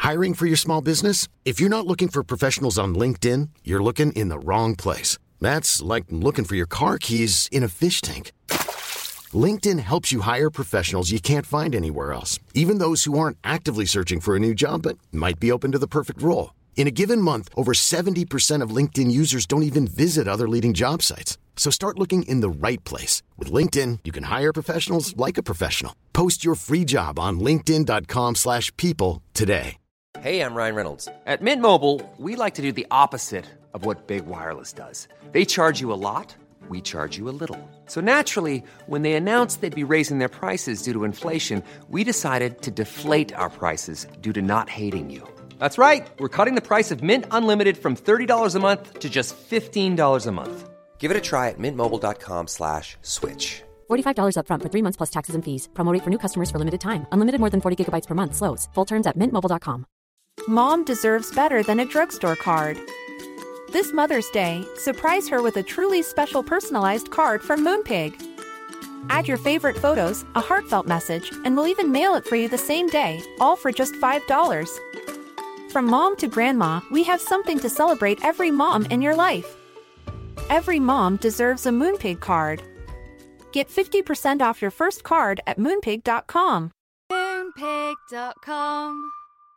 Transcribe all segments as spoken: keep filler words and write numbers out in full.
Hiring for your small business? If you're not looking for professionals on LinkedIn, you're looking in the wrong place. That's like looking for your car keys in a fish tank. LinkedIn helps you hire professionals you can't find anywhere else, even those who aren't actively searching for a new job but might be open to the perfect role. In a given month, over seventy percent of LinkedIn users don't even visit other leading job sites. So start looking in the right place. With LinkedIn, you can hire professionals like a professional. Post your free job on linkedin.com slash people today. Hey, I'm Ryan Reynolds. At Mint Mobile, we like to do the opposite of what Big Wireless does. They charge you a lot, we charge you a little. So naturally, when they announced they'd be raising their prices due to inflation, we decided to deflate our prices due to not hating you. That's right. We're cutting the price of Mint Unlimited from thirty dollars a month to just fifteen dollars a month. Give it a try at mintmobile.com slash switch. forty-five dollars up front for three months plus taxes and fees. Promo rate for new customers for limited time. Unlimited more than forty gigabytes per month. Slows full terms at mint mobile dot com. Mom deserves better than a drugstore card. This Mother's Day, surprise her with a truly special personalized card from Moonpig. Add your favorite photos, a heartfelt message, and we'll even mail it for you the same day, all for just five dollars. From mom to grandma, we have something to celebrate every mom in your life. Every mom deserves a Moonpig card. Get fifty percent off your first card at moonpig dot com. moonpig dot com.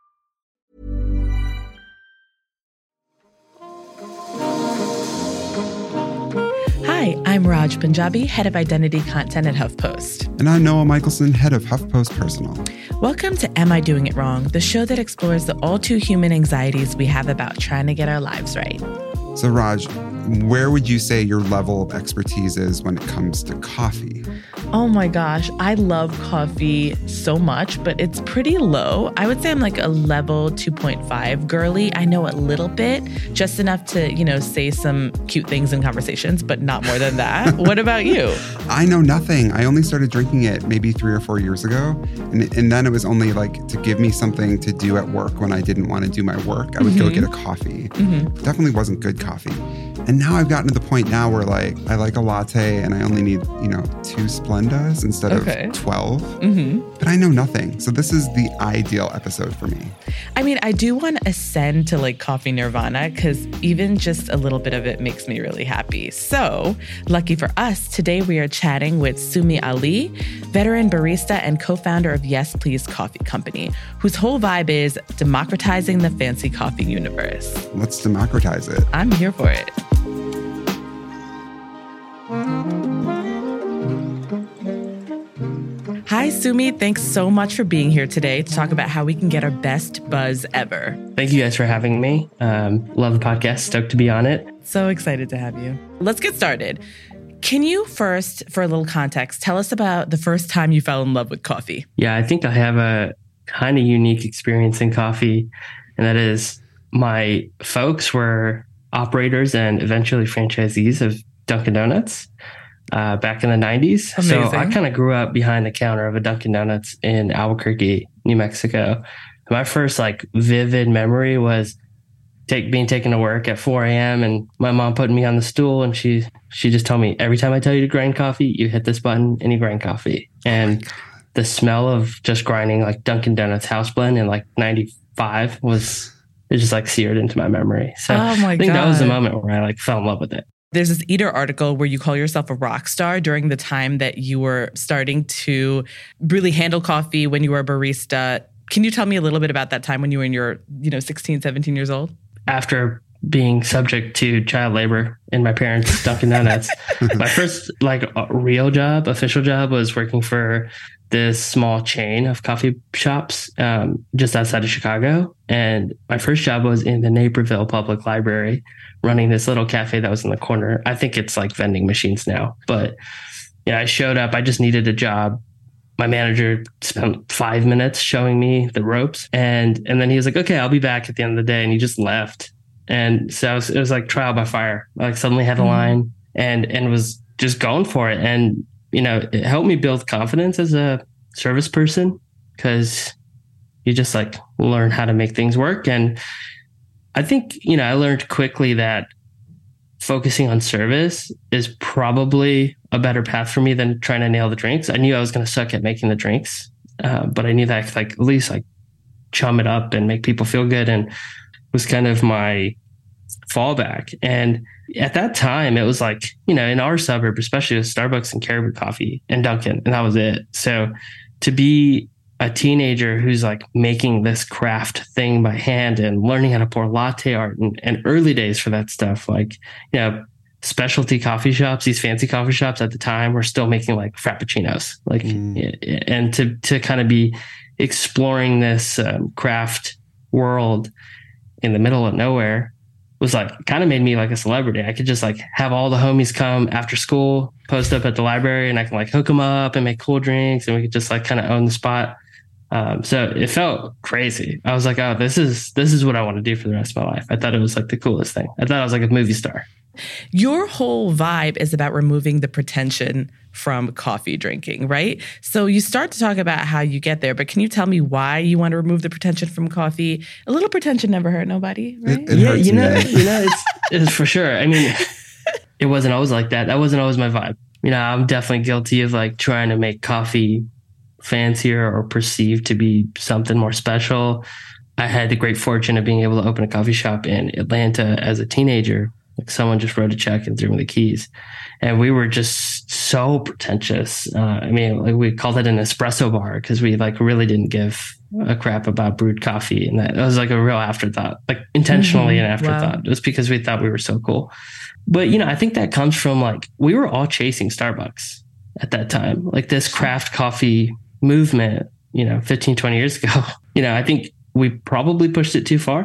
Hi, I'm Raj Punjabi, Head of Identity Content at HuffPost. And I'm Noah Michelson, Head of HuffPost Personal. Welcome to Am I Doing It Wrong?, the show that explores the all-too-human anxieties we have about trying to get our lives right. So Raj, where would you say your level of expertise is when it comes to coffee? Oh my gosh, I love coffee so much, but it's pretty low. I would say I'm like a level two point five girly. I know a little bit, just enough to, you know, say some cute things in conversations, but not more than that. What about you? I know nothing. I only started drinking it maybe three or four years ago. And, and then it was only like to give me something to do at work when I didn't want to do my work. I would mm-hmm. go get a coffee. Mm-hmm. Definitely wasn't good coffee. And now I've gotten to the point now where like I like a latte and I only need, you know, two Splendas instead okay. of twelve. Mm-hmm. But I know nothing. So this is the ideal episode for me. I mean, I do want to ascend to like coffee nirvana because even just a little bit of it makes me really happy. So lucky for us, today we are chatting with Sumi Ali, veteran barista and co-founder of Yes Please Coffee Company, whose whole vibe is democratizing the fancy coffee universe. Let's democratize it. I'm here for it. Hi, Sumi. Thanks so much for being here today to talk about how we can get our best buzz ever. Thank you guys for having me. Um, love the podcast. Stoked to be on it. So excited to have you. Let's get started. Can you first, for a little context, tell us about the first time you fell in love with coffee? Yeah, I think I have a kind of unique experience in coffee, and that is my folks were operators and eventually franchisees of Dunkin' Donuts. Uh, back in the nineties. Amazing. So I kind of grew up behind the counter of a Dunkin' Donuts in Albuquerque, New Mexico. My first like vivid memory was take, being taken to work at four a.m. and my mom putting me on the stool and she she just told me, every time I tell you to grind coffee, you hit this button and you grind coffee. And oh the smell of just grinding like Dunkin' Donuts house blend in like ninety-five was it just like seared into my memory. So oh my I think God. that was the moment where I like fell in love with it. There's this Eater article where you call yourself a rock star during the time that you were starting to really handle coffee when you were a barista. Can you tell me a little bit about that time when you were in your, you know, sixteen, seventeen years old? After being subject to child labor in my parents' Dunkin' Donuts, my first like real job, official job was working for this small chain of coffee shops um, just outside of Chicago. And my first job was in the Naperville Public Library, running this little cafe that was in the corner. I think it's like vending machines now. But yeah, I showed up. I just needed a job. My manager spent five minutes showing me the ropes. And and then he was like, okay, I'll be back at the end of the day. And he just left. And so it was, it was like trial by fire. I like suddenly had a line and, and was just going for it. And, you know, it helped me build confidence as a service person because you just like learn how to make things work. And I think, you know, I learned quickly that focusing on service is probably a better path for me than trying to nail the drinks. I knew I was going to suck at making the drinks, uh, but I knew that I could like at least like chum it up and make people feel good, and was kind of my fallback. And at that time, it was like, you know, in our suburb, especially with Starbucks and Caribou Coffee and Dunkin', and that was it. So to be a teenager who's like making this craft thing by hand and learning how to pour latte art, and, and early days for that stuff, like, you know, specialty coffee shops, these fancy coffee shops at the time were still making like frappuccinos, like, mm. and to, to kind of be exploring this um, craft world in the middle of nowhere was like, kind of made me like a celebrity. I could just like have all the homies come after school, post up at the library, and I can like hook them up and make cool drinks, and we could just like kind of own the spot. Um, so it felt crazy. I was like, oh, this is, this is what I want to do for the rest of my life. I thought it was like the coolest thing. I thought I was like a movie star. Your whole vibe is about removing the pretension from coffee drinking, right? So you start to talk about how you get there, but can you tell me why you want to remove the pretension from coffee? A little pretension never hurt nobody, right? It, it yeah, you me. know, you know, it's, it's for sure. I mean, it wasn't always like that. That wasn't always my vibe. You know, I'm definitely guilty of like trying to make coffee fancier or perceived to be something more special. I had the great fortune of being able to open a coffee shop in Atlanta as a teenager. Like someone just wrote a check and threw me the keys, and we were just so pretentious. Uh, I mean, like we called it an espresso bar because we like really didn't give a crap about brewed coffee, and that was like a real afterthought, like intentionally mm-hmm. an afterthought, wow. just because we thought we were so cool. But you know, I think that comes from like we were all chasing Starbucks at that time, like this craft coffee movement. You know, fifteen, twenty years ago. You know, I think we probably pushed it too far.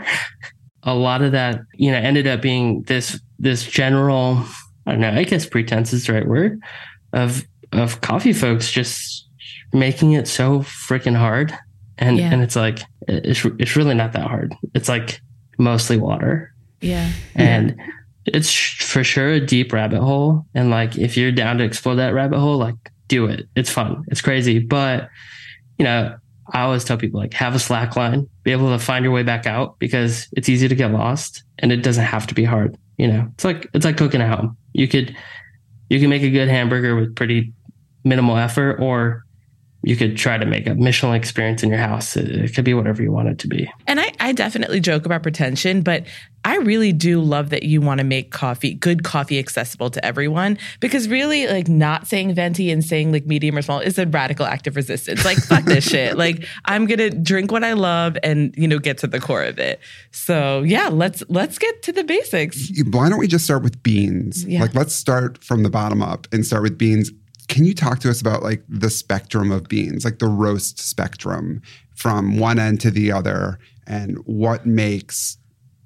A lot of that, you know, ended up being this this general, I don't know, I guess pretense is the right word, of of coffee folks just making it so freaking hard. And yeah. and it's like, it's it's really not that hard. It's like mostly water. Yeah. And yeah. it's for sure a deep rabbit hole. And like, if you're down to explore that rabbit hole, like do it. It's fun. It's crazy. But, you know, I always tell people like have a slack line, be able to find your way back out, because it's easy to get lost and it doesn't have to be hard. You know, it's like, it's like cooking at home. You could, you can make a good hamburger with pretty minimal effort, or you could try to make a Michelin experience in your house. It, it could be whatever you want it to be. And I, I definitely joke about pretension, but I really do love that you want to make coffee, good coffee, accessible to everyone, because really like not saying venti and saying like medium or small is a radical act of resistance. Like, fuck this shit. Like, I'm going to drink what I love and, you know, get to the core of it. So yeah, let's, let's get to the basics. Why don't we just start with beans? Yeah. Like, let's start from the bottom up and start with beans. Can you talk to us about like the spectrum of beans, like the roast spectrum from one end to the other, and what makes,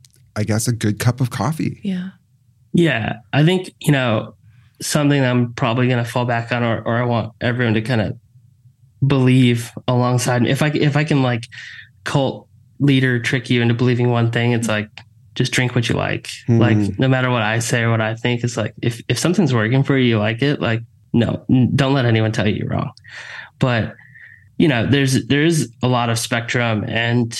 I guess, a good cup of coffee? Yeah. Yeah. I think, you know, something I'm probably going to fall back on, or, or I want everyone to kind of believe alongside me. If I, if I can like cult leader trick you into believing one thing, it's like, just drink what you like. Mm. Like, no matter what I say or what I think, it's like, if, if something's working for you, you like it, like, no, don't let anyone tell you you're wrong. But, you know, there's there's a lot of spectrum and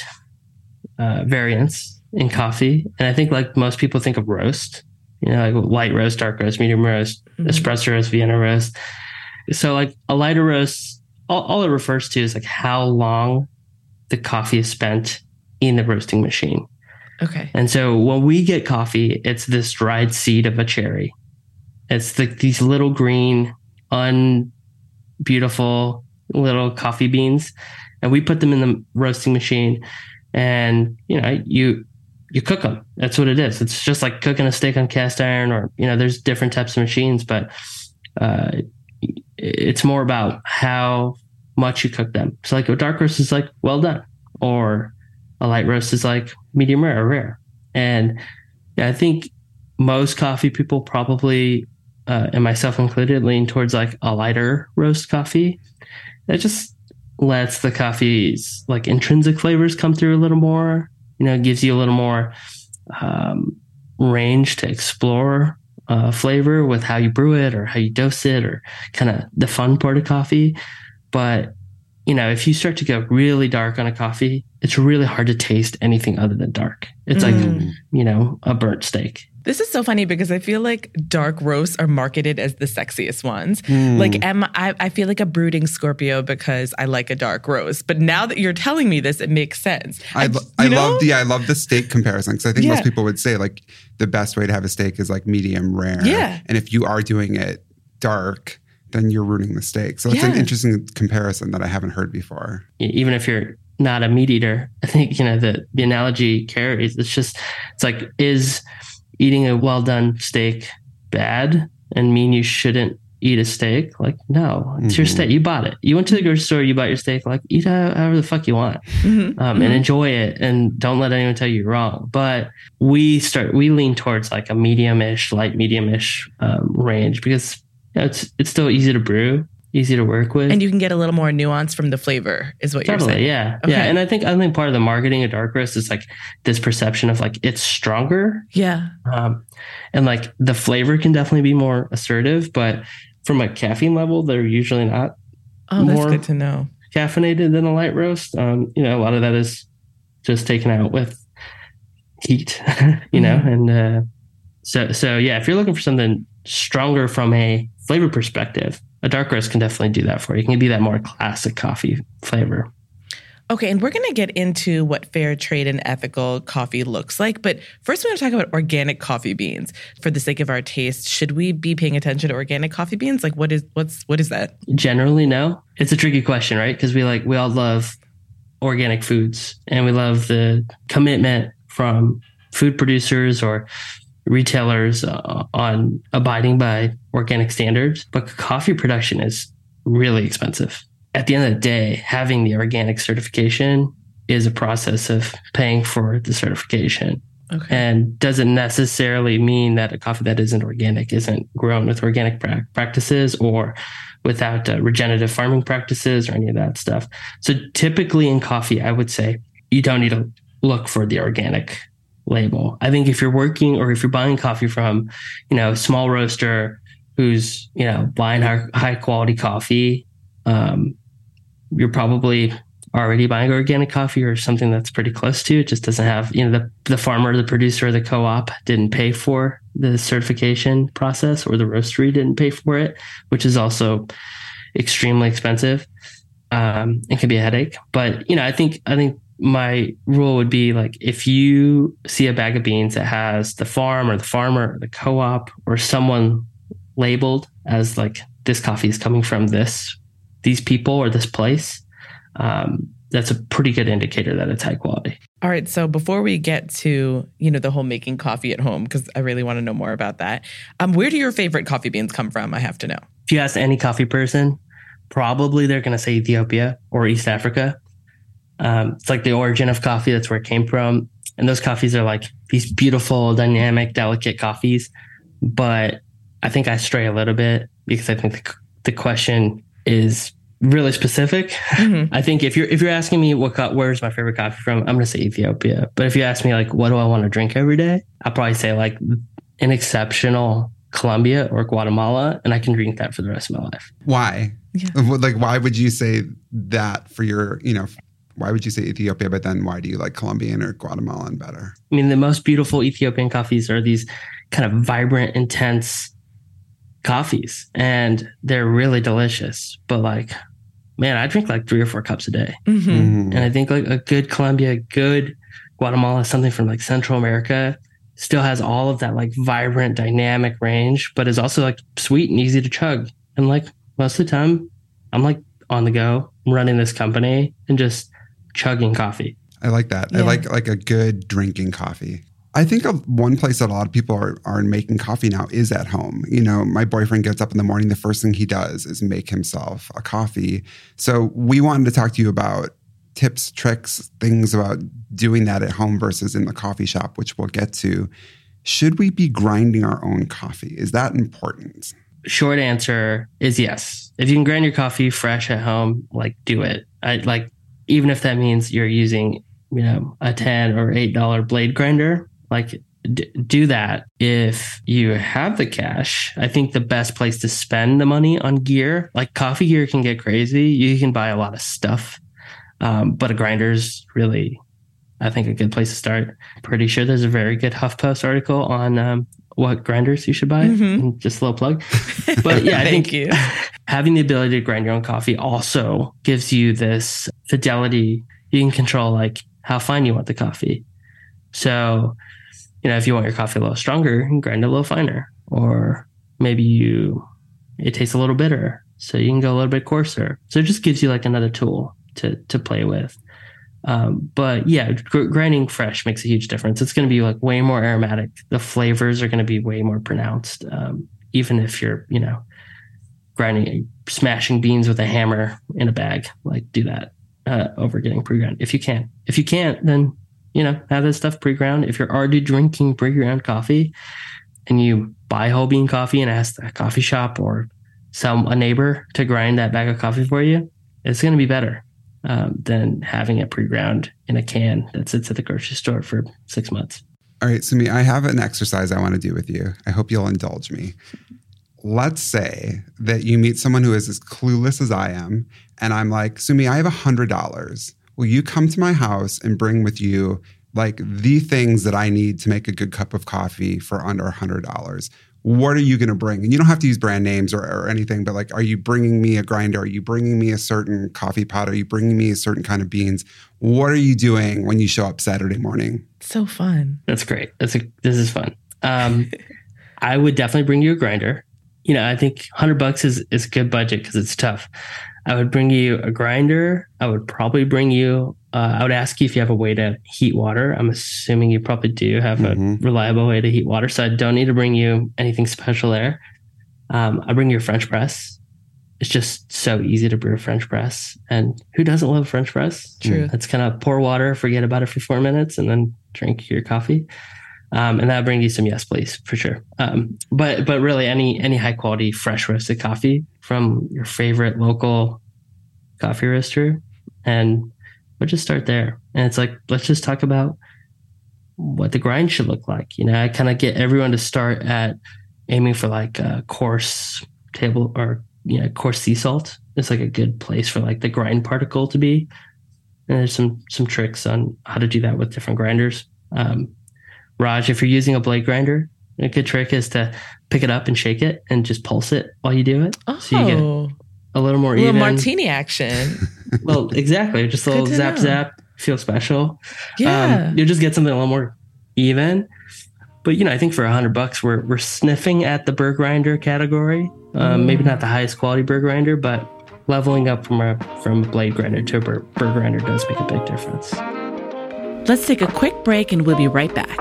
uh, variance in coffee. And I think like most people think of roast, you know, like light roast, dark roast, medium roast, mm-hmm. espresso roast, Vienna roast. So like a lighter roast, all, all it refers to is like how long the coffee is spent in the roasting machine. Okay. And so when we get coffee, it's this dried seed of a cherry. It's like these little green, unbeautiful little coffee beans, and we put them in the roasting machine, and you know, you you cook them. That's what it is. It's just like cooking a steak on cast iron, or you know, there's different types of machines, but uh, it's more about how much you cook them. So like a dark roast is like well done, or a light roast is like medium rare or rare. And yeah, I think most coffee people probably, Uh, and myself included, lean towards like a lighter roast coffee. That just lets the coffee's like intrinsic flavors come through a little more. You know, it gives you a little more um, range to explore uh, flavor with how you brew it or how you dose it, or kind of the fun part of coffee. But you know, if you start to go really dark on a coffee, it's really hard to taste anything other than dark. It's mm. like, you know, a burnt steak. This is so funny because I feel like dark roasts are marketed as the sexiest ones. Mm. Like, am I, I feel like a brooding Scorpio because I like a dark roast. But now that you're telling me this, it makes sense. I, I, I know? love the yeah, I love the steak comparison because I think Yeah. most people would say like the best way to have a steak is like medium rare. Yeah. And if you are doing it dark, then you're ruining the steak. So it's Yeah. an interesting comparison that I haven't heard before. Even if you're not a meat eater, I think, you know, the, the analogy carries. It's just, it's like, is eating a well done steak bad and mean you shouldn't eat a steak? Like, no, it's Mm-hmm. your steak. You bought it. You went to the grocery store, you bought your steak, like eat however the fuck you want Mm-hmm. um, Mm-hmm. and enjoy it. And don't let anyone tell you you're wrong. But we start, we lean towards like a medium-ish, light medium-ish um, range because you know, it's, it's still easy to brew, easy to work with. And you can get a little more nuance from the flavor, is what Totally, you're saying. yeah, Okay. yeah. And I think I think part of the marketing of dark roast is like this perception of like it's stronger, Yeah. um, and like the flavor can definitely be more assertive, but from a caffeine level, they're usually not Oh, that's More- good to know. caffeinated than a light roast. Um, you know, a lot of that is just taken out with heat, you know, Mhm. and uh, so so yeah. If you're looking for something stronger from a flavor perspective, a dark roast can definitely do that for you. It can be that more classic coffee flavor. Okay, and we're going to get into what fair trade and ethical coffee looks like. But first, we're going to talk about organic coffee beans. For the sake of our taste, should we be paying attention to organic coffee beans? Like, what is what's what is that? Generally, no. It's a tricky question, right? Because we like we all love organic foods, and we love the commitment from food producers or retailers uh, on abiding by organic standards. But coffee production is really expensive. At the end of the day, having the organic certification is a process of paying for the certification. Okay. And doesn't necessarily mean that a coffee that isn't organic isn't grown with organic pra- practices or without uh, regenerative farming practices or any of that stuff. So typically in coffee, I would say you don't need to look for the organic label. I think if you're working or if you're buying coffee from, you know, a small roaster who's, you know, buying high, high quality coffee, um, you're probably already buying organic coffee or something that's pretty close to it. Just doesn't have, you know, the, the farmer, the producer, the co-op didn't pay for the certification process, or the roastery didn't pay for it, which is also extremely expensive. Um, it can be a headache, but you know, I think, I think my rule would be like, if you see a bag of beans that has the farm or the farmer or the co-op or someone labeled as like, this coffee is coming from this, these people or this place, um, that's a pretty good indicator that it's high quality. All right. So before we get to, you know, the whole making coffee at home, because I really want to know more about that. Um, where do your favorite coffee beans come from? I have to know. If you ask any coffee person, probably they're going to say Ethiopia or East Africa. Um, it's like the origin of coffee. That's where it came from. And those coffees are like these beautiful, dynamic, delicate coffees. But I think I stray a little bit because I think the, the question is really specific. Mm-hmm. I think if you're if you're asking me what co- where's my favorite coffee from, I'm going to say Ethiopia. But if you ask me like what do I want to drink every day, I'll probably say like an exceptional Colombia or Guatemala, and I can drink that for the rest of my life. Why? Yeah. Like, why would you say that for your, you know, why would you say Ethiopia, but then why do you like Colombian or Guatemalan better? I mean, the most beautiful Ethiopian coffees are these kind of vibrant, intense coffees, and they're really delicious. But like, man, I drink like three or four cups a day. Mm-hmm. Mm. And I think like a good Colombia, good Guatemala, something from like Central America still has all of that like vibrant, dynamic range, but is also like sweet and easy to chug. And like most of the time, I'm like on the go, running this company and just chugging coffee. I like that. I Yeah. like like a good drinking coffee. I think of one place that a lot of people are, are making coffee now is at home. You know, my boyfriend gets up in the morning. The first thing he does is make himself a coffee. So we wanted to talk to you about tips, tricks, things about doing that at home versus in the coffee shop, which we'll get to. Should we be grinding our own coffee? Is that important? Short answer is yes. If you can grind your coffee fresh at home, like do it. I like, even if that means you're using, you know, a ten or eight dollar blade grinder, like d- do that. If you have the cash, I think the best place to spend the money on gear, like coffee gear can get crazy. You can buy a lot of stuff, um, but a grinder's really, I think, a good place to start. Pretty sure there's a very good HuffPost article on um, what grinders you should buy. Mm-hmm. Just a little plug. But yeah, I think you. having the ability to grind your own coffee also gives you this fidelity. You can control like how fine you want the coffee. So, you know, if you want your coffee a little stronger, you can grind it a little finer. Or maybe you it tastes a little bitter, so you can go a little bit coarser. So it just gives you like another tool to to play with. Um, but yeah, gr- grinding fresh makes a huge difference. It's going to be like way more aromatic. The flavors are going to be way more pronounced. Um, even if you're, you know, grinding, smashing beans with a hammer in a bag, like do that uh, over getting pre-ground. If you can, if you can't, then, you know, have this stuff pre-ground. If you're already drinking pre-ground coffee and you buy whole bean coffee and ask a coffee shop or some, a neighbor to grind that bag of coffee for you, it's going to be better. Um, than having it pre-ground in a can that sits at the grocery store for six months. All right, Sumi, I have an exercise I want to do with you. I hope you'll indulge me. Let's say that you meet someone who is as clueless as I am, and I'm like, Sumi, I have one hundred dollars. Will you come to my house and bring with you like the things that I need to make a good cup of coffee for under one hundred dollars? What are you going to bring? And you don't have to use brand names or, or anything, but like, are you bringing me a grinder? Are you bringing me a certain coffee pot? Are you bringing me a certain kind of beans? What are you doing when you show up Saturday morning? So fun. That's great. That's a, this is fun. Um, I would definitely bring you a grinder. You know, I think one hundred bucks is, is a good budget because it's tough. I would bring you a grinder. I would probably bring you, uh, I would ask you if you have a way to heat water. I'm assuming you probably do have mm-hmm. a reliable way to heat water. So I don't need to bring you anything special there. Um, I bring you a French press. It's just so easy to brew a French press. And who doesn't love a French press? True. It's kind of pour water, forget about it for four minutes, and then drink your coffee. Um, and that'll bring you some yes, please, for sure. Um, but but really, any any high quality, fresh roasted coffee from your favorite local coffee roaster, and we'll just start there. And it's like, let's just talk about what the grind should look like. You know, I kind of get everyone to start at aiming for like a coarse table or you know coarse sea salt. It's like a good place for like the grind particle to be. And there's some some tricks on how to do that with different grinders. Um, Raj, if you're using a blade grinder, a good trick is to pick it up and shake it and just pulse it while you do it. Oh, so you get a little more a little even. martini action. Well, exactly. Just a little zap, know. zap, feel special. Yeah. Um, you'll just get something a little more even. But, you know, I think for a hundred bucks, we're we're sniffing at the burr grinder category. Um, mm. Maybe not the highest quality burr grinder, but leveling up from a, from a blade grinder to a burr, burr grinder does make a big difference. Let's take a quick break and we'll be right back.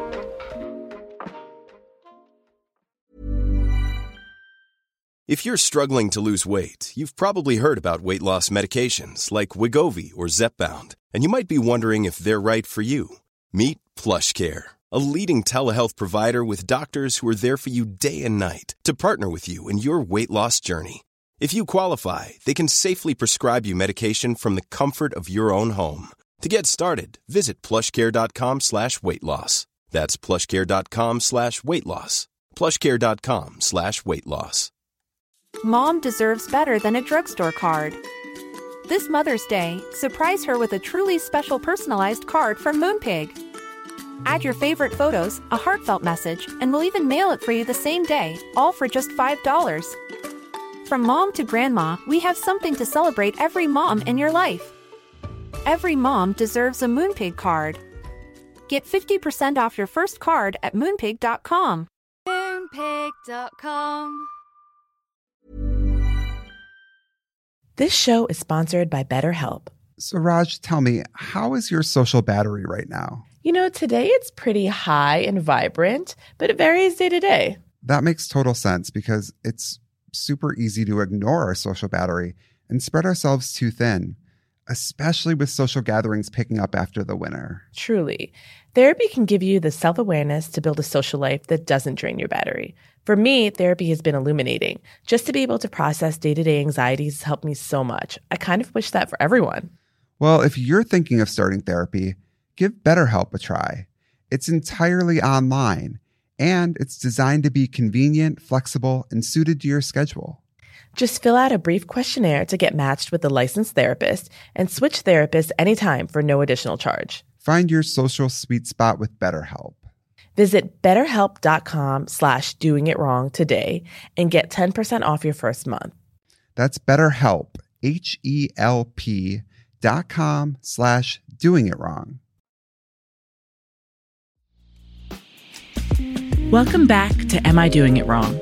If you're struggling to lose weight, you've probably heard about weight loss medications like Wegovy or Zepbound, and you might be wondering if they're right for you. Meet PlushCare, a leading telehealth provider with doctors who are there for you day and night to partner with you in your weight loss journey. If you qualify, they can safely prescribe you medication from the comfort of your own home. To get started, visit plushcare.com slash weight loss. That's plushcare.com slash weight loss. plushcare.com slash weight loss. Mom deserves better than a drugstore card. This Mother's Day, surprise her with a truly special personalized card from Moonpig. Add your favorite photos, a heartfelt message, and we'll even mail it for you the same day, all for just five dollars. From mom to grandma, we have something to celebrate every mom in your life. Every mom deserves a Moonpig card. Get fifty percent off your first card at moonpig dot com. moonpig dot com. This show is sponsored by BetterHelp. So Raj, tell me, how is your social battery right now? You know, today it's pretty high and vibrant, but it varies day to day. That makes total sense because it's super easy to ignore our social battery and spread ourselves too thin, especially with social gatherings picking up after the winter. Truly. Therapy can give you the self-awareness to build a social life that doesn't drain your battery. For me, therapy has been illuminating. Just to be able to process day-to-day anxieties has helped me so much. I kind of wish that for everyone. Well, if you're thinking of starting therapy, give BetterHelp a try. It's entirely online, and it's designed to be convenient, flexible, and suited to your schedule. Just fill out a brief questionnaire to get matched with a licensed therapist and switch therapists anytime for no additional charge. Find your social sweet spot with BetterHelp. Visit betterhelp.com slash doing it wrong today and get ten percent off your first month. That's BetterHelp, H E L P dot com slash doing it wrong. Welcome back to Am I Doing It Wrong?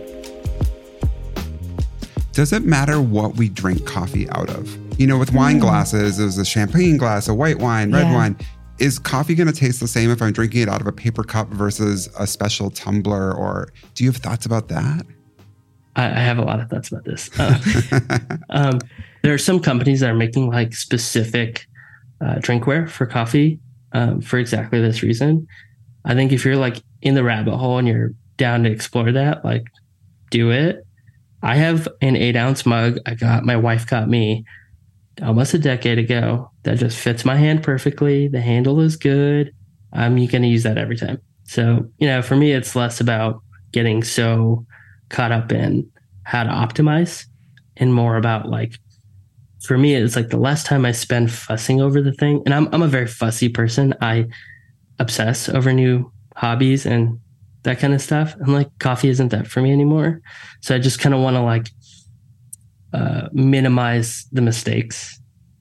Does it matter what we drink coffee out of? You know, with wine glasses, there's a champagne glass, a white wine, red Yeah. wine. Is coffee going to taste the same if I'm drinking it out of a paper cup versus a special tumbler? Or do you have thoughts about that? I, I have a lot of thoughts about this. Uh, um, there are some companies that are making like specific uh, drinkware for coffee um, for exactly this reason. I think if you're like in the rabbit hole and you're down to explore that, like do it. I have an eight ounce mug I got, my wife got me almost a decade ago that just fits my hand perfectly. The handle is good. I'm going to use that every time. So, you know, for me, it's less about getting so caught up in how to optimize and more about like, for me, it's like the less time I spend fussing over the thing. And I'm, I'm a very fussy person. I obsess over new hobbies and that kind of stuff. And like coffee isn't that for me anymore. So I just kind of want to like uh, minimize the mistakes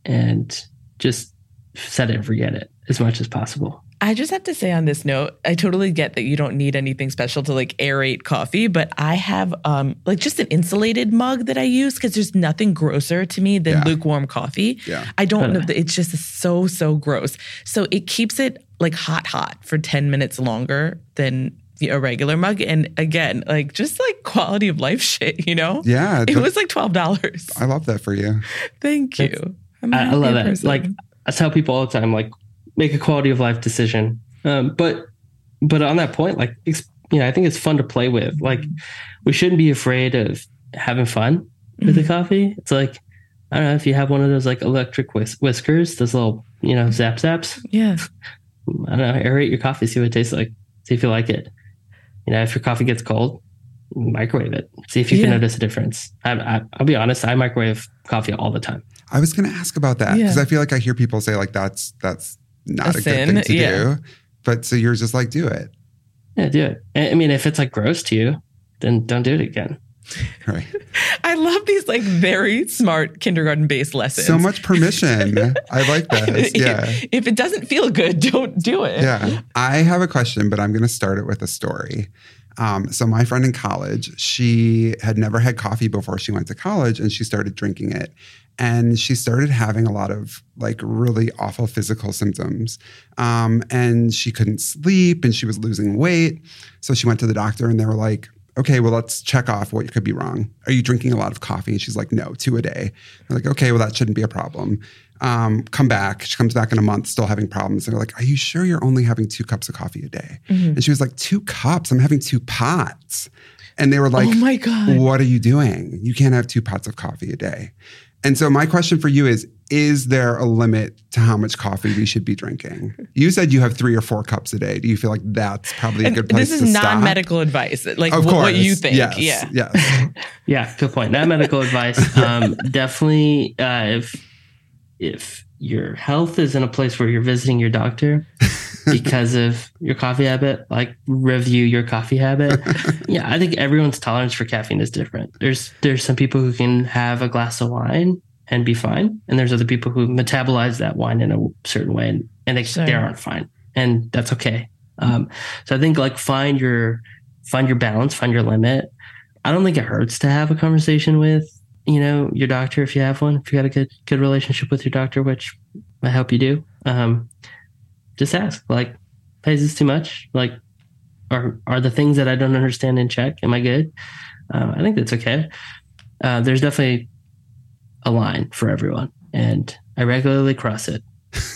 and just set it and forget it as much as possible. I just have to say on this note, I totally get that you don't need anything special to like aerate coffee, but I have um like just an insulated mug that I use because there's nothing grosser to me than Yeah. lukewarm coffee. Yeah. I don't know, it's just so, so gross. So it keeps it like hot, hot for ten minutes longer than a regular mug. And again, like just like quality of life shit, you know? Yeah. It was like twelve dollars. I love that for you. Thank you. I'm a I, I love happy that. person. Like I tell people all the time, like make a quality of life decision. Um, but but on that point, like it's, you know, I think it's fun to play with. Like we shouldn't be afraid of having fun with the coffee. It's like I don't know if you have one of those like electric whis- whiskers, those little you know zap zaps. Yeah. I don't know. Aerate your coffee, see what it tastes like, see if you like it. You know, if your coffee gets cold, microwave it. See if you Yeah. can notice a difference. I, I, I'll be honest, I microwave coffee all the time. I was going to ask about that because Yeah. I feel like I hear people say like that's that's not A a, sin, good thing to yeah. do. But so you're just like, do it. Yeah, do it. I I mean, if it's like gross to you, then don't do it again. Right. I love these like very smart kindergarten based lessons. So much permission. I like this. Yeah. If, if it doesn't feel good, don't do it. Yeah. I have a question, but I'm going to start it with a story. Um, so my friend in college, she had never had coffee before she went to college and she started drinking it. And she started having a lot of like really awful physical symptoms. Um, and she couldn't sleep and she was losing weight. So she went to the doctor and they were like, okay, well, let's check off what could be wrong. Are you drinking a lot of coffee? And she's like, no, two a day. They're like, okay, well, that shouldn't be a problem. Um, come back. She comes back in a month, still having problems. And they're like, are you sure you're only having two cups of coffee a day? Mm-hmm. And she was like, two cups? I'm having two pots. And they were like, Oh my God. what are you doing? You can't have two pots of coffee a day. And so my question for you is, is there a limit to how much coffee we should be drinking? You said you have three or four cups a day. Do you feel like that's probably a And good place this to is stop? non-medical advice. Like Of what, course. what you think. Yes. Yeah. Yes. Yeah, good point. Not medical advice. Um, definitely, uh, if if your health is in a place where you're visiting your doctor because of your coffee habit, like review your coffee habit. Yeah, I think everyone's tolerance for caffeine is different. There's there's some people who can have a glass of wine and be fine, and there's other people who metabolize that wine in a certain way and, and they, Sure. they aren't fine, and that's okay. Um, so I think like find your find your balance, find your limit. I don't think it hurts to have a conversation with, you know, your doctor if you have one, if you got a good good relationship with your doctor, which I hope you do. Um, just ask, like, hey, is this too much? Like, are are the things that I don't understand in check? Am I good? Uh, I think that's okay. Uh, there's definitely a line for everyone, and I regularly cross it.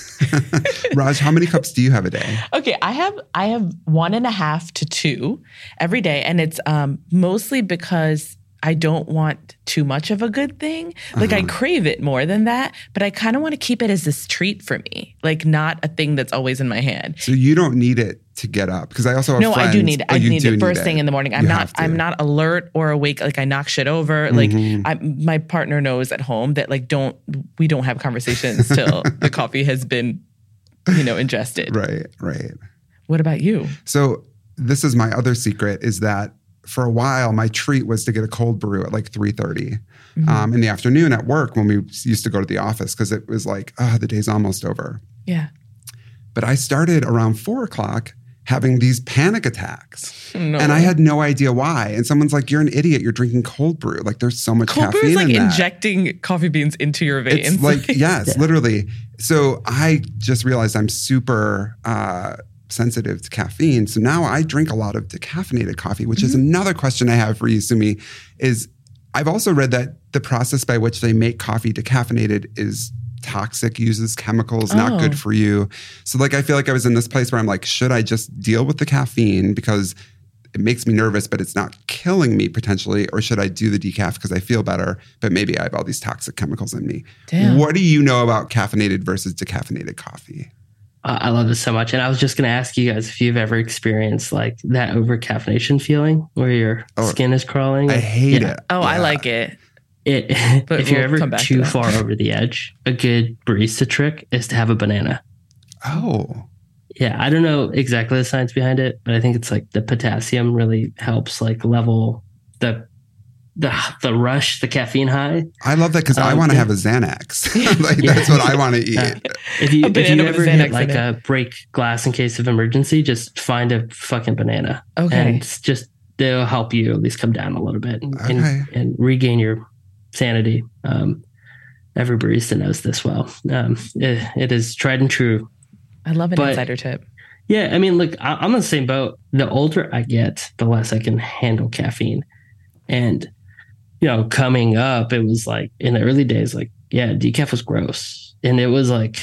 Raj, how many cups do you have a day? Okay, I have I have one and a half to two every day, and it's um, mostly because I don't want too much of a good thing. Like Uh-huh. I crave it more than that, but I kind of want to keep it as this treat for me, like not a thing that's always in my hand. So you don't need it to get up because I also have No, friends, I do need it. oh, I you need do it first thing in the morning. I'm You not have to. I'm not alert or awake. Like I knock shit over. Like Mhm. I, my partner knows at home that like don't we don't have conversations till the coffee has been, you know, ingested. Right, right. What about you? So this is my other secret is that for a while, my treat was to get a cold brew at like three thirty mm-hmm. um, in the afternoon at work when we used to go to the office because it was like, oh, the day's almost over. Yeah. But I started around four o'clock having these panic attacks. No. And I had no idea why. And someone's like, you're an idiot. You're drinking cold brew. Like there's so much cold caffeine brew is like in that. injecting coffee beans into your veins. It's like, yes, yeah. literally. So I just realized I'm super uh, sensitive to caffeine. So now I drink a lot of decaffeinated coffee, which mm-hmm. is another question I have for you, Sumi, is I've also read that the process by which they make coffee decaffeinated is toxic, uses chemicals, not oh. good for you. So like, I feel like I was in this place where I'm like, should I just deal with the caffeine because it makes me nervous, but it's not killing me potentially, or should I do the decaf because I feel better, but maybe I have all these toxic chemicals in me? Damn. What do you know about caffeinated versus decaffeinated coffee? Uh, I love this so much. And I was just going to ask you guys if you've ever experienced like that over caffeination feeling where your oh, skin is crawling. I hate yeah. it. Oh, yeah. I like it. It, but if we'll you're ever come back too to far over the edge, a good barista trick is to have a banana. Oh. Yeah, I don't know exactly the science behind it, but I think it's like the potassium really helps like level the the the rush, the caffeine high. I love that because um, I want to yeah. have a Xanax. Like yeah. that's what I want to eat. Yeah. If you if you ever hit like a break glass in case of emergency, just find a fucking banana. Okay. And it's just they'll help you at least come down a little bit and, okay. and, and regain your sanity. Um, every barista knows this well. Um, it, it is tried and true. I love an but, insider tip. Yeah, I mean, look, I, I'm on the same boat. The older I get, the less I can handle caffeine. And, you know, coming up, it was like in the early days, like, yeah, decaf was gross. And it was like,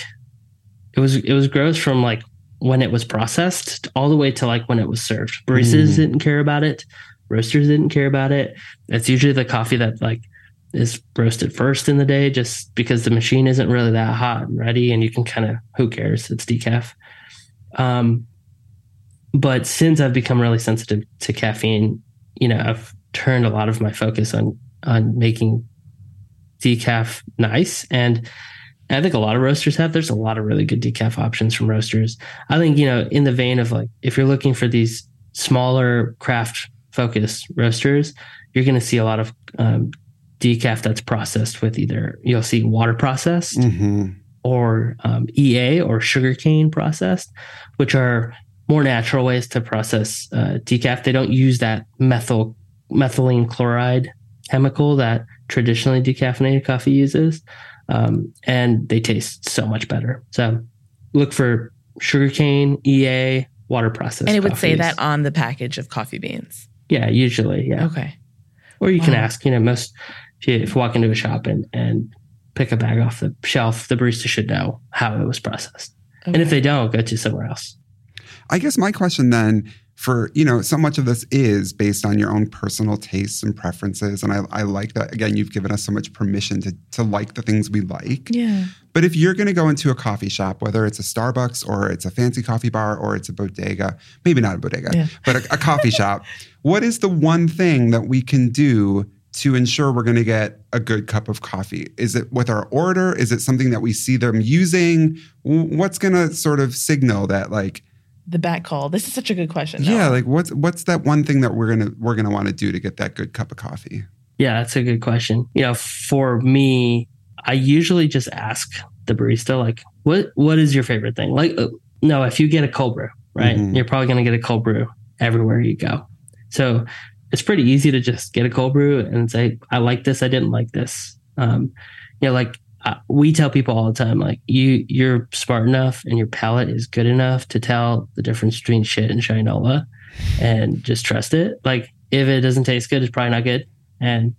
it was, it was gross from like when it was processed all the way to like when it was served. Baristas mm. didn't care about it. Roasters didn't care about it. It's usually the coffee that like is roasted first in the day just because the machine isn't really that hot and ready and you can kind of, who cares? It's decaf. Um, but since I've become really sensitive to caffeine, you know, I've turned a lot of my focus on, on making decaf nice. And I think a lot of roasters have, there's a lot of really good decaf options from roasters. I think, you know, in the vein of like, if you're looking for these smaller craft focused roasters, you're going to see a lot of, um, decaf that's processed with either you'll see water processed mm-hmm. or um, E A or sugarcane processed, which are more natural ways to process uh, decaf. They don't use that methyl methylene chloride chemical that traditionally decaffeinated coffee uses, um, and they taste so much better. So look for sugarcane, E A, water processed. And it would coffees. say that on the package of coffee beans. Yeah, usually, yeah. Okay. Or you wow. can ask, you know, most if you, if you walk into a shop and, and pick a bag off the shelf, the barista should know how it was processed. Okay. And if they don't, go to somewhere else. I guess my question then for, you know, so much of this is based on your own personal tastes and preferences. And I, I like that. Again, you've given us so much permission to, to like the things we like. Yeah. But if you're going to go into a coffee shop, whether it's a Starbucks or it's a fancy coffee bar or it's a bodega, maybe not a bodega, yeah. but a, a coffee shop, what is the one thing that we can do to ensure we're going to get a good cup of coffee? Is it with our order? Is it something that we see them using? What's going to sort of signal that like the back call? This is such a good question. Yeah, like what's what's that one thing that we're gonna we're gonna want to do to get that good cup of coffee? Yeah, that's a good question. You know, for me, I usually just ask the barista like, what what is your favorite thing? Like, uh, no, if you get a cold brew, right, mm-hmm. you're probably gonna get a cold brew everywhere you go. So it's pretty easy to just get a cold brew and say, I like this, I didn't like this. Um, you know, like uh, we tell people all the time, like you, you're smart enough and your palate is good enough to tell the difference between shit and Shinola and just trust it. Like if it doesn't taste good, it's probably not good. And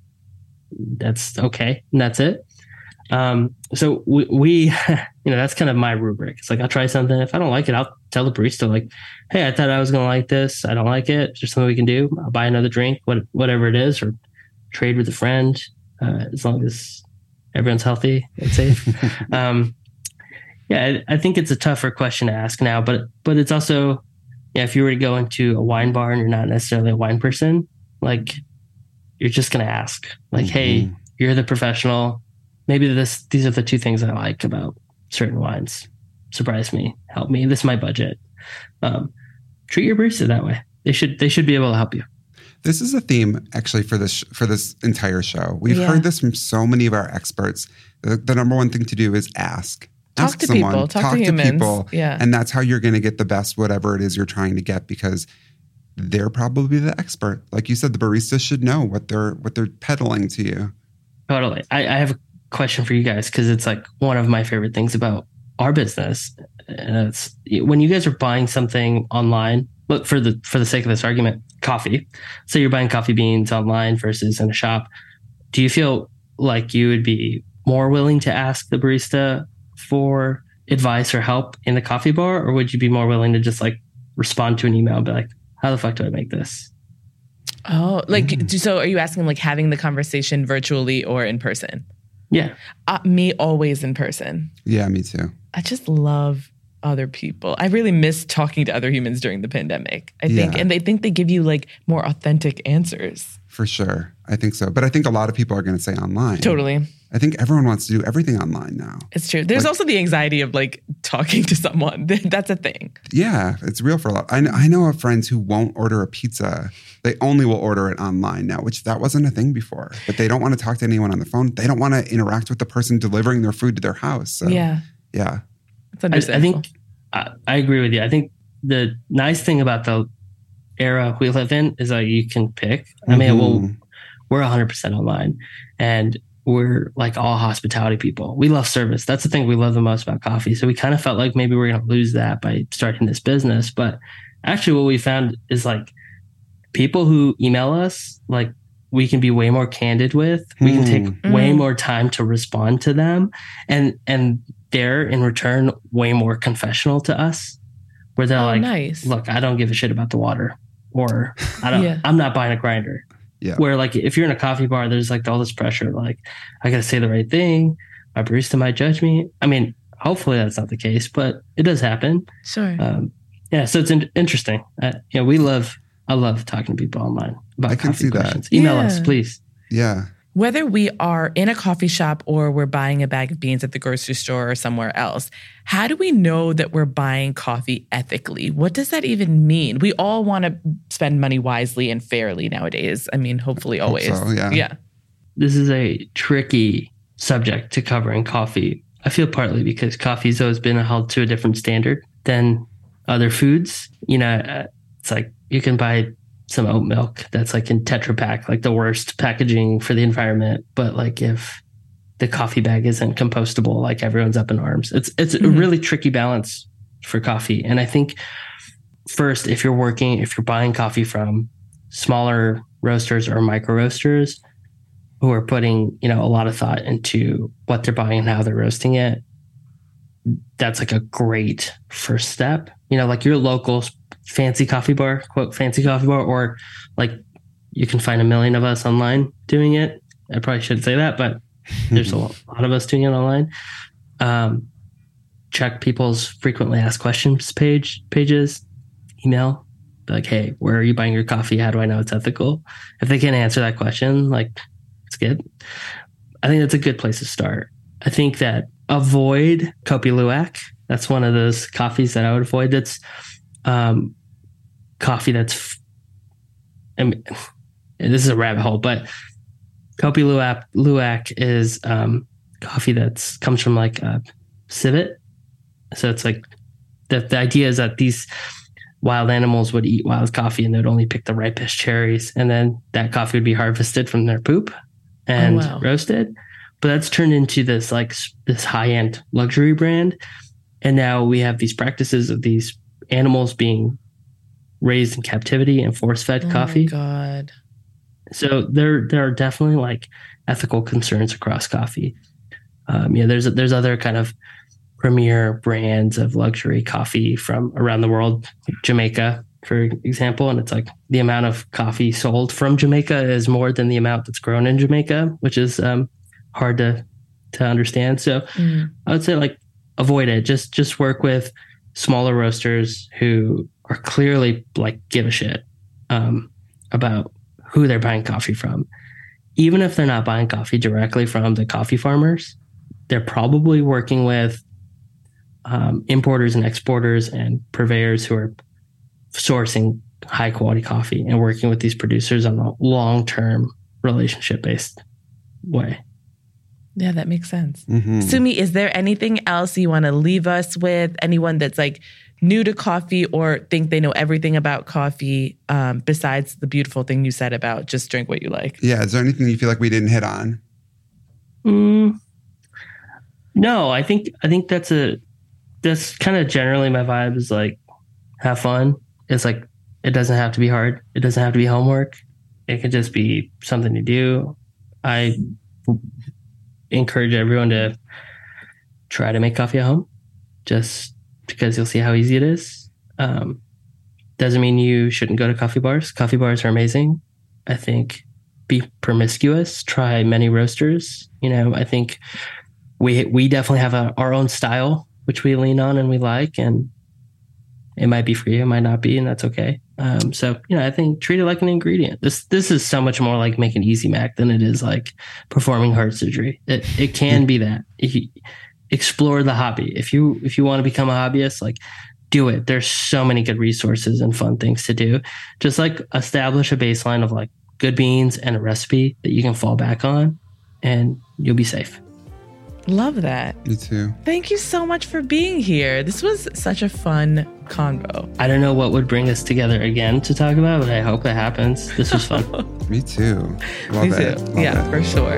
that's okay. And that's it. Um, so we, we, you know, that's kind of my rubric. It's like, I'll try something. If I don't like it, I'll tell the barista like, hey, I thought I was going to like this. I don't like it. Is there something we can do? I'll buy another drink, what, whatever it is, or trade with a friend, uh, as long as everyone's healthy and safe. um, yeah, I, I think it's a tougher question to ask now, but, but it's also, yeah, if you were to go into a wine bar and you're not necessarily a wine person, like you're just going to ask like, mm-hmm. hey, you're the professional. Maybe this, these are the two things I like about certain wines. Surprise me, help me. This is my budget. Um, treat your barista that way. they should they should be able to help you. This is a theme actually for this for this entire show. We've Yeah. heard this from so many of our experts. The, the number one thing to do is ask. Talk ask to someone, people. Talk to humans. people. Yeah. And that's how you're going to get the best whatever it is you're trying to get, because they're probably the expert. Like you said, the barista should know what they're what they're peddling to you. Totally. I, I have a question for you guys, because it's like one of my favorite things about our business. And it's when you guys are buying something online, look, for the for the sake of this argument, coffee. So you're buying coffee beans online versus in a shop. Do you feel like you would be more willing to ask the barista for advice or help in the coffee bar, or would you be more willing to just like respond to an email and be like, how the fuck do I make this? Oh, like, mm. so are you asking like having the conversation virtually or in person? Yeah. Uh, me always in person. Yeah, me too. I just love other people. I really miss talking to other humans during the pandemic, I think. Yeah. And they think they give you like more authentic answers. For sure. I think so. But I think a lot of people are going to say online. Totally. I think everyone wants to do everything online now. It's true. There's Like- also the anxiety of like talking to someone. That's a thing. Yeah, it's real for a lot. I, kn- I know of friends who won't order a pizza. They only will order it online now, which that wasn't a thing before. But they don't want to talk to anyone on the phone. They don't want to interact with the person delivering their food to their house. So, Yeah. Yeah. It's I, I understandable. think I, I agree with you. I think the nice thing about the era we live in is that you can pick. I mean, Mhm. well, we're one hundred percent online, and we're like all hospitality people. We love service. That's the thing we love the most about coffee. So we kind of felt like maybe we're going to lose that by starting this business. But actually what we found is like people who email us, like we can be way more candid with. We can take Mm. way Mm. more time to respond to them. And, and they're in return way more confessional to us, where they're Oh, like, nice. look, I don't give a shit about the water, or I don't, Yeah. I'm not buying a grinder. Yeah. Where like if you're in a coffee bar, there's like all this pressure, like I got to say the right thing. My barista might judge me. I mean, hopefully that's not the case, but it does happen. Sure. Um, yeah, so it's in- interesting. Uh, you know, we love, I love talking to people online about I can coffee see that. questions. Email Yeah. us, please. Yeah. Whether we are in a coffee shop or we're buying a bag of beans at the grocery store or somewhere else, how do we know that we're buying coffee ethically? What does that even mean? We all want to spend money wisely and fairly nowadays. I mean, hopefully Hope always. so, yeah. Yeah. This is a tricky subject to cover in coffee. I feel partly because coffee's always been held to a different standard than other foods. You know, uh, it's like you can buy some oat milk that's like in Tetra Pak, like the worst packaging for the environment. But like if the coffee bag isn't compostable, like everyone's up in arms. It's it's Mm-hmm. a really tricky balance for coffee. And I think first, if you're working, if you're buying coffee from smaller roasters or micro roasters who are putting, you know, a lot of thought into what they're buying and how they're roasting it, that's like a great first step. You know, like your local fancy coffee bar, quote, fancy coffee bar, or like you can find a million of us online doing it. I probably shouldn't say that, but there's a lot of us doing it online. Um, check people's frequently asked questions page pages, email, be like, hey, where are you buying your coffee? How do I know it's ethical? If they can't answer that question, like, it's good. I think that's a good place to start. I think that avoid Kopi Luwak. That's one of those coffees that I would avoid. That's um, coffee that's, I mean, this is a rabbit hole, but Kopi Luwak, Luwak is um, coffee that's comes from like a civet. So it's like the, the idea is that these wild animals would eat wild coffee and they'd only pick the ripest cherries. And then that coffee would be harvested from their poop and Oh, wow. roasted. But that's turned into this like this high-end luxury brand. And now we have these practices of these animals being raised in captivity and force-fed Oh coffee. my God. So there there are definitely like ethical concerns across coffee. Um, yeah, there's there's other kind of premier brands of luxury coffee from around the world, like Jamaica, for example, and it's like the amount of coffee sold from Jamaica is more than the amount that's grown in Jamaica, which is um, hard to to understand. So Mm. I would say like avoid it. Just just work with smaller roasters who are clearly like give a shit um, about who they're buying coffee from. Even if they're not buying coffee directly from the coffee farmers, they're probably working with um, importers and exporters and purveyors who are sourcing high quality coffee and working with these producers on a long-term relationship based way. Yeah, that makes sense. Mm-hmm. Sumi, is there anything else you want to leave us with? Anyone that's like new to coffee or think they know everything about coffee, um, besides the beautiful thing you said about just drink what you like? Yeah. Is there anything you feel like we didn't hit on? Mm, no, I think, I think that's a, that's kind of generally my vibe is like, have fun. It's like, it doesn't have to be hard. It doesn't have to be homework. It could just be something to do. I encourage everyone to try to make coffee at home just because you'll see how easy it is. Um, doesn't mean you shouldn't go to coffee bars. Coffee bars are amazing. I think be promiscuous, try many roasters. You know, I think we, we definitely have a, our own style, which we lean on and we like, and it might be for you, it might not be, and that's okay. Um, so, you know, I think treat it like an ingredient. This this is so much more like making Easy Mac than it is like performing heart surgery. It it can be that. If you explore the hobby. If you if you want to become a hobbyist, like do it. There's so many good resources and fun things to do. Just like establish a baseline of like good beans and a recipe that you can fall back on, and you'll be safe. Love that. Me too. Thank you so much for being here. This was such a fun convo. I don't know what would bring us together again to talk about, but I hope it happens. This was fun. Me too. Love Me too. it. Love yeah, it. for sure.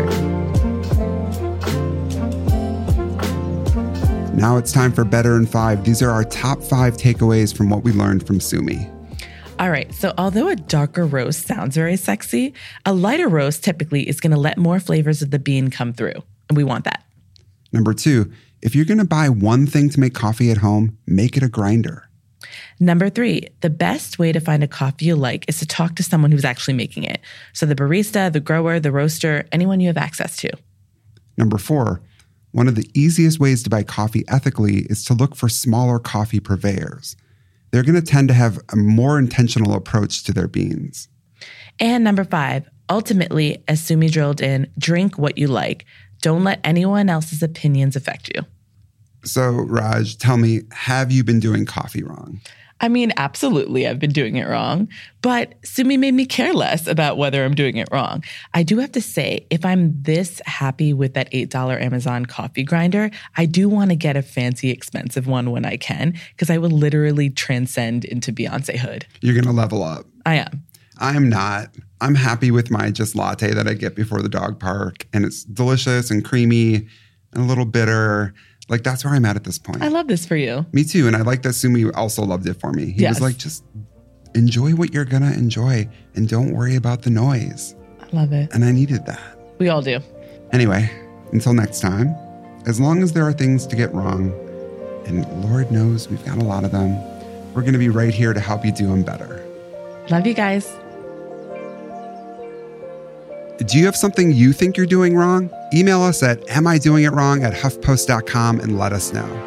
Now it's time for Better in Five. These are our top five takeaways from what we learned from Sumi. All right. So although a darker roast sounds very sexy, a lighter roast typically is going to let more flavors of the bean come through. And we want that. Number two, if you're going to buy one thing to make coffee at home, make it a grinder. Number three, the best way to find a coffee you like is to talk to someone who's actually making it. So the barista, the grower, the roaster, anyone you have access to. Number four, one of the easiest ways to buy coffee ethically is to look for smaller coffee purveyors. They're going to tend to have a more intentional approach to their beans. And number five, ultimately, as Sumi drilled in, drink what you like. Don't let anyone else's opinions affect you. So, Raj, tell me, have you been doing coffee wrong? I mean, absolutely, I've been doing it wrong. But Sumi made me care less about whether I'm doing it wrong. I do have to say, if I'm this happy with that eight dollars Amazon coffee grinder, I do want to get a fancy, expensive one when I can, because I will literally transcend into Beyonce-hood. You're going to level up. I am. I'm not. I'm happy with my just latte that I get before the dog park. And it's delicious and creamy and a little bitter. Like, that's where I'm at at this point. I love this for you. Me too. And I like that Sumi also loved it for me. He Yes. was like, just enjoy what you're going to enjoy and don't worry about the noise. I love it. And I needed that. We all do. Anyway, until next time, as long as there are things to get wrong, and Lord knows we've got a lot of them, we're going to be right here to help you do them better. Love you guys. Do you have something you think you're doing wrong? Email us at am I doing it wrong at huff post dot com and let us know.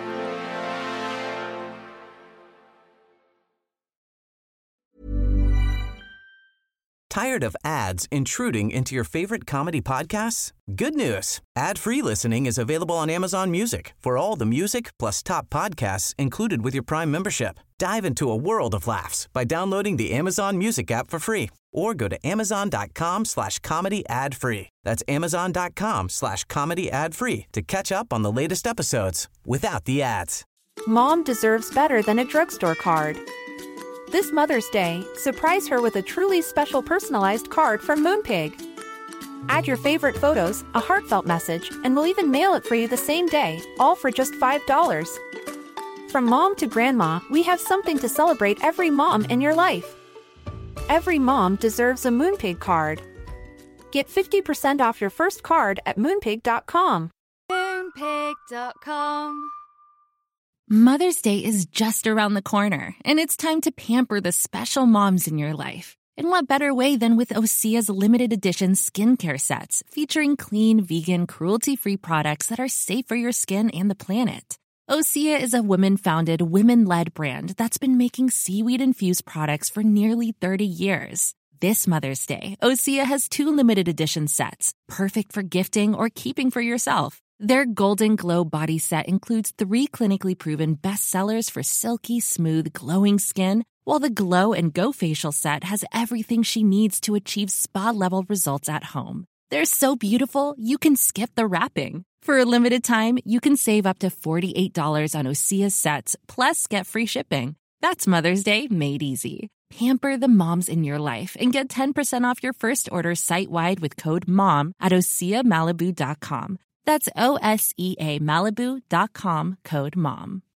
Tired of ads intruding into your favorite comedy podcasts? Good news. Ad-free listening is available on Amazon Music for all the music plus top podcasts included with your Prime membership. Dive into a world of laughs by downloading the Amazon Music app for free or go to amazon.com slash comedy ad free. That's amazon.com slash comedy ad free to catch up on the latest episodes without the ads. Mom deserves better than a drugstore card. This Mother's Day, surprise her with a truly special personalized card from Moonpig. Add your favorite photos, a heartfelt message, and we'll even mail it for you the same day, all for just five dollars. From mom to grandma, we have something to celebrate every mom in your life. Every mom deserves a Moonpig card. Get fifty percent off your first card at moonpig dot com. Moonpig dot com. Mother's Day is just around the corner, and it's time to pamper the special moms in your life. And what better way than with Osea's limited edition skincare sets, featuring clean, vegan, cruelty-free products that are safe for your skin and the planet. Osea is a women-founded, women-led brand that's been making seaweed-infused products for nearly thirty years. This Mother's Day, Osea has two limited edition sets, perfect for gifting or keeping for yourself. Their Golden Glow body set includes three clinically proven bestsellers for silky, smooth, glowing skin, while the Glow and Go Facial Set has everything she needs to achieve spa-level results at home. They're so beautiful, you can skip the wrapping. For a limited time, you can save up to forty-eight dollars on Osea sets, plus get free shipping. That's Mother's Day made easy. Pamper the moms in your life and get ten percent off your first order site-wide with code MOM at osea malibu dot com. That's O S E A Malibu dot com, code MOM.